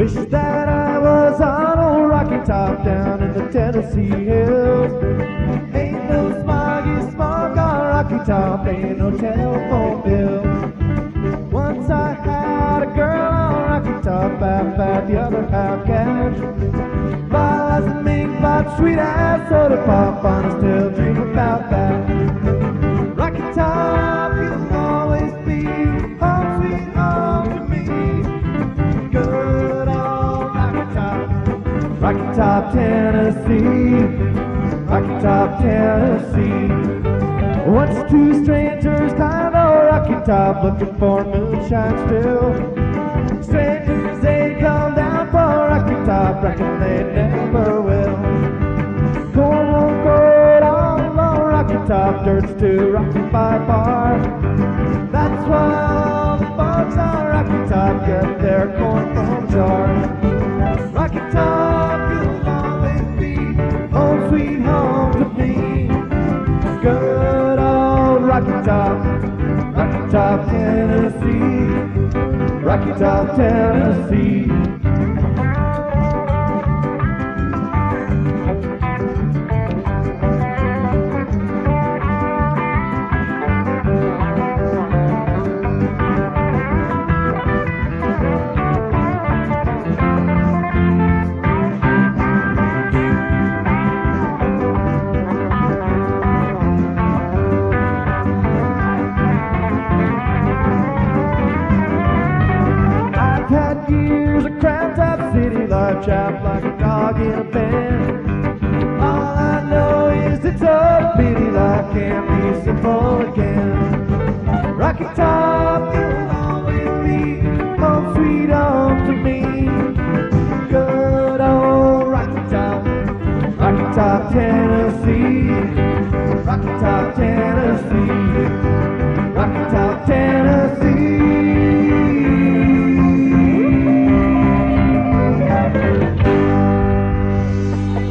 Wish that I was on old Rocky Top down in the Tennessee hills. Ain't no smoggy smog on Rocky Top, ain't no telephone bill. Once I had a girl on Rocky Top, half fat, the other half cash. Lies and mink pop, sweet ass soda pop, I still dream about that. Rocky Top, you'll always be home sweet home to me. Good old Rocky Top, Rocky Top, Tennessee, Rocky Top, Tennessee. Once two strangers climbed on Rocky Top looking for moonshine still. Strangers ain't come down from Rocky Top, reckon they never will. Corn won't grow all along Rocky Top, dirt's too rocky by far. That's why all the folks on Rocky Top get their corn from jars. Rocky Top, you'll always be home sweet home to me. Good old Rocky Top, Rocky Top, Tennessee, Rocky Top, Tennessee. Years of Crown Top City life, trapped like a dog in a pen. All I know is it's a pity life can't be simple again. Rocky Top, you'll always be home sweet home to me. Good old Rocky Top, Tennessee, Rocky Top.